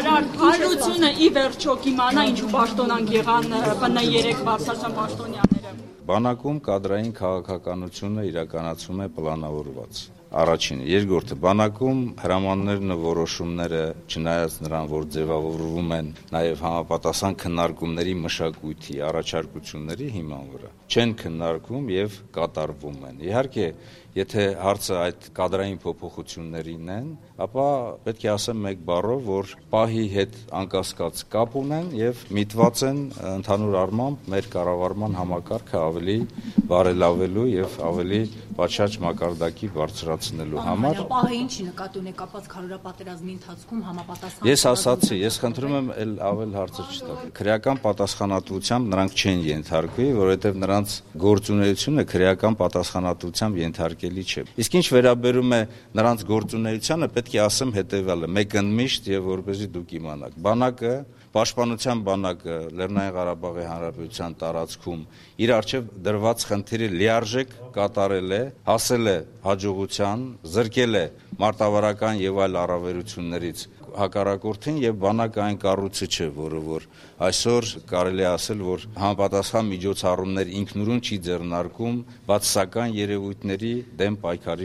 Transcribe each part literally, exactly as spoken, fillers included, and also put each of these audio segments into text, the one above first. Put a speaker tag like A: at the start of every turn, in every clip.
A: Հայրար, հարությունը ի վերջո կիմանա ինչու պաշտոնանք եղան ՊՆ երեք բարձրաստան պաշտոնյաները։
B: Բանակում կադրային քաղաքականությունը իրականացում է պլանավորված։ Առաջինը, երկրորդը, բանակում հրամաններն ու որոշումները, չնայած նրան, որ ձևավորվում են նաև համապատասխան քննարկումների մշակույթի, առաջարկությունների հիման վրա, չեն քննարկվում եւ կատարվում են։ Իհարկե, եթե հարցը այդ կադրային փոփոխություններին են, ապա պետք է ասեմ մեկ բառով, որ պահի հետ անկասկած կապ ունեն եւ միտված են ընդհանուր առմամբ մեր կառավարման համակարգը ավելի բարելավելու եւ ավելի պատշաճ մակարդակի բարձրացնելու համար։
C: Պահը ինչի նկատի ունի կապված քարոզապատերազմի ընթացքում համապատասխան։
B: Ես ասացի, ես խնդրում եմ էլ ավել հարցը չտալ։ Քրեական պատասխանատվությամբ նրանք չեն ենթարկվի, որովհետեւ նրանց գործունեությունը քրեական պատասխանատվությամբ ենթարկելի չէ։ Իսկ ինչ վերաբերում է նրանց գործունեությանը, պետք է ասեմ հետեւյալը՝ մեկ ընդմիշտ եւ որպեսզի դուք իմանաք։ Բանակը, Պաշտպանության բանակը Լեռնային Ղարաբաղի Հանրապետության տարածքում իր արչեւ դրված խնդիրը լիարժեք կատարել է, հասել է հաջողության, զրկել է մարտավարական եւ այլ առավելություններից հակառակորդին եւ բանակը այն կառույցը չէ, որը որ այսօր կարելի է ասել, որ համապատասխան միջոցառումներ ինքնուրույն չի ձեռնարկում բացասական երևույթների դեմ պայքարի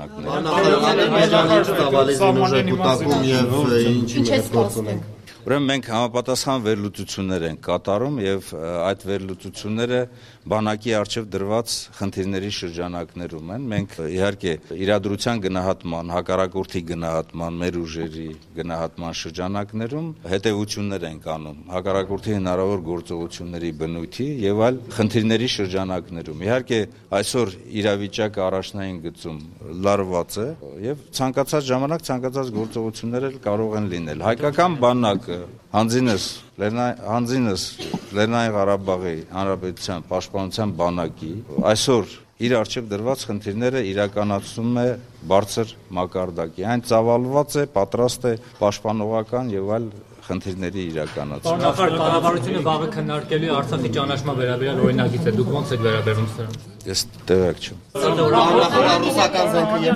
B: շրջանակներում։ Ուրեմն մենք համապատասխան վերլուծություններ ենք կատարում եւ այդ վերլուծությունները բանակի արչեւ դրված խնդիրների շրջանակներում են։ Մենք իհարկե իրադրության գնահատման, հակառակորդի գնահատման, մեր ուժերի գնահատման շրջանակներում հետեւություններ ենք անում հակառակորդի հնարավոր գործողությունների բնույթի եւ այլ խնդիրների շրջանակներում։ Իհարկե այսօր իրավիճակը առաջնային գծում լարված է եւ ցանկացած ժամանակ ցանկացած գործողություններ էլ կարող են լինել։ Հայկական բանակը Հանձինս Հանձինս Լեռնային Ղարաբաղի Հանրապետության Պաշտպանության բանակի այսօր իր արչեւ դրված խնդիրները իրականացնում է բարձր մակարդակի։ Այն ծավալված է, պատրաստ է պաշտպանողական եւ այլ խնդիրների իրականացում։
D: Նախարար կառավարությունը վաղը քննարկելու է Արցախի ճանաչման վերաբերյալ օրինագիծ է։ Դուք ո՞նց եք վերաբերվում սրան։
B: Ես տեղյակ չեմ։
E: Ռուսական զենքը եւ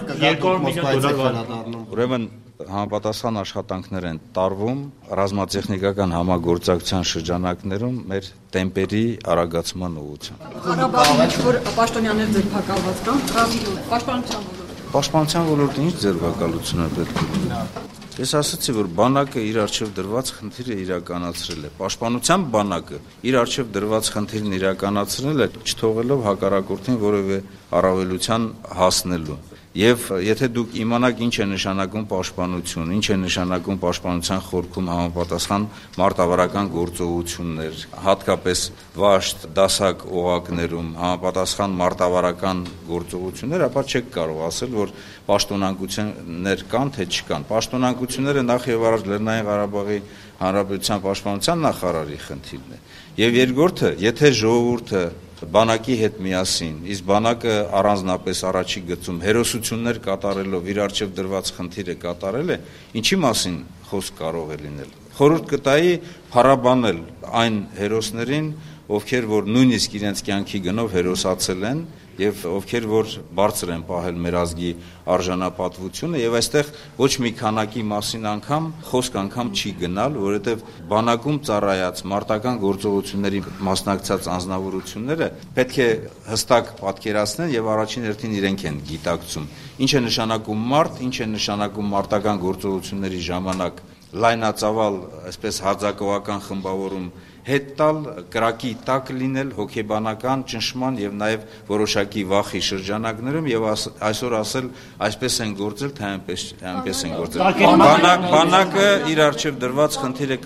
E: կգա
B: Ուրեմն համապատասխան աշխատանքներ են տարվում ռազմատեխնիկական համագործակցության շրջանակներում մեր տեմպերի արագացման ուղղությամբ։
A: Ղարաբաղում որ պաշտոնյաներ ձերբակալված կան, պաշտպանության ոլորտում։
B: Պաշտպանության ոլորտը ինչ ձերբակալություն է պետք է լինի։ Ես ասացի, որ բանակը իր արչեւ դրված խնդիրը իրականացրել է։ Պաշտպանության բանակը իր արչեւ դրված խնդիրն իրականացրել է, չթողելով հակառակորդին որևէ առավելության հասնելու։ Եվ եթե դուք իմանաք ինչ է նշանակում պաշտպանություն, ինչ է նշանակում պաշտպանության խորքում համապատասխան մարտավարական գործողություններ, հատկապես վաշտ, դասակ օղակներում համապատասխան մարտավարական գործողություններ, ապա չեք կարող ասել, որ պաշտոնանկություններ կան, թե չկան։ Պաշտոնանկությունները նախ եւ առաջ Լեռնային Ղարաբաղի Հանրապետության Պաշտպանության նախարարի խնդիրն է։ Եվ երկրորդը, եթե ժողովուրդը բանակի հետ միասին, իսկ բանակը առանձնապես առաջի գծում հերոսություններ կատարելով իր արչեւ դրված խնդիրը կատարել է, ինչի մասին խոսք կարող է լինել։ Խորհուրդ կտայի փառաբանել այն հերոսներին, ովքեր որ նույնիսկ իրենց կյանքի գնով հերոսացել են եւ ովքեր որ բարձր են պահել մեր ազգի արժանապատվությունը եւ այստեղ ոչ մի քանակի մասին անգամ խոսք անգամ չի գնալ, որովհետեւ բանակում ծառայած մարտական գործողությունների մասնակցած անձնավորությունները պետք է հստակ պատկերացնեն եւ առաջին հերթին իրենք են գիտակցում ինչ է նշանակում մարտ, ինչ է նշանակում մարտական գործողությունների ժամանակ լայնածավալ, այսպես հարձակողական խմբավորում հետ տալ, կրակի տակ լինել հոգեբանական ճնշման եւ նաեւ որոշակի վախի շրջանակներում եւ այսօր ասել այսպես են գործել, թե այնպես այնպես են գործել։ Բանակ բանակը իր արչեւ դրված խնդիրը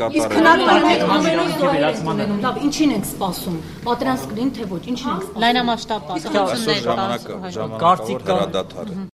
B: կատարել։
C: Լավ, ինչին ենք սպասում։ Պատրանք կլին թե ոչ, ինչին ենք սպասում։
F: Լայնամասշտաբ պատասխանատվություններ
B: ժամանակավոր հրադադար։